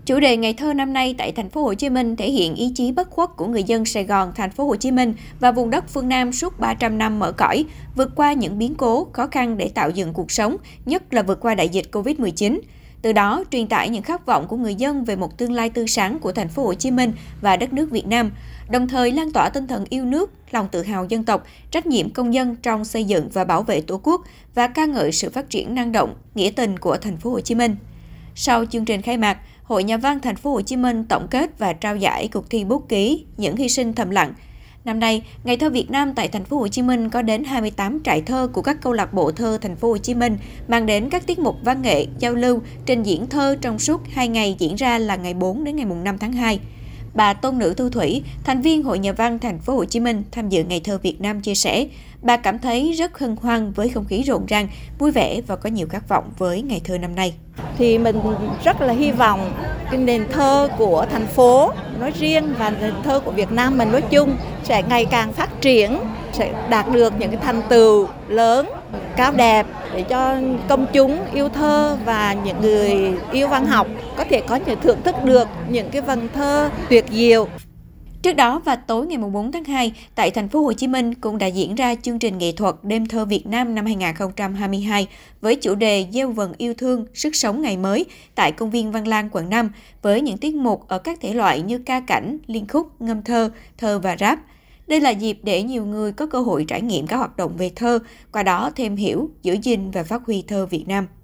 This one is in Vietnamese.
Chủ đề Ngày thơ năm nay tại thành phố Hồ Chí Minh thể hiện ý chí bất khuất của người dân Sài Gòn, thành phố Hồ Chí Minh và vùng đất phương Nam suốt 300 năm mở cõi, vượt qua những biến cố, khó khăn để tạo dựng cuộc sống, nhất là vượt qua đại dịch Covid-19. Từ đó, truyền tải những khát vọng của người dân về một tương lai tươi sáng của thành phố Hồ Chí Minh và đất nước Việt Nam, đồng thời lan tỏa tinh thần yêu nước, lòng tự hào dân tộc, trách nhiệm công dân trong xây dựng và bảo vệ Tổ quốc và ca ngợi sự phát triển năng động, nghĩa tình của thành phố Hồ Chí Minh. Sau chương trình khai mạc, Hội Nhà văn Thành phố Hồ Chí Minh tổng kết và trao giải cuộc thi bút ký Những hy sinh thầm lặng. Năm nay, Ngày thơ Việt Nam tại Thành phố Hồ Chí Minh có đến 28 trại thơ của các câu lạc bộ thơ Thành phố Hồ Chí Minh, mang đến các tiết mục văn nghệ, giao lưu, trình diễn thơ trong suốt 2 ngày diễn ra là ngày 4 đến ngày 5 tháng 2. Bà Tôn Nữ Thu Thủy, thành viên Hội Nhà văn Thành phố Hồ Chí Minh tham dự Ngày thơ Việt Nam chia sẻ, bà cảm thấy rất hân hoan với không khí rộn ràng, vui vẻ và có nhiều khát vọng với Ngày thơ năm nay. Thì mình rất là hy vọng cái nền thơ của thành phố nói riêng và nền thơ của Việt Nam mình nói chung sẽ ngày càng phát triển, sẽ đạt được những cái thành tựu lớn, cao đẹp để cho công chúng yêu thơ và những người yêu văn học có thể có thể thưởng thức được những cái vần thơ tuyệt diệu. Trước đó vào tối ngày 4 tháng 2, tại thành phố Hồ Chí Minh cũng đã diễn ra chương trình nghệ thuật Đêm thơ Việt Nam năm 2022 với chủ đề Gieo vần yêu thương, sức sống ngày mới tại công viên Văn Lang, quận 5 với những tiết mục ở các thể loại như ca cảnh, liên khúc, ngâm thơ, thơ và rap. Đây là dịp để nhiều người có cơ hội trải nghiệm các hoạt động về thơ, qua đó thêm hiểu, giữ gìn và phát huy thơ Việt Nam.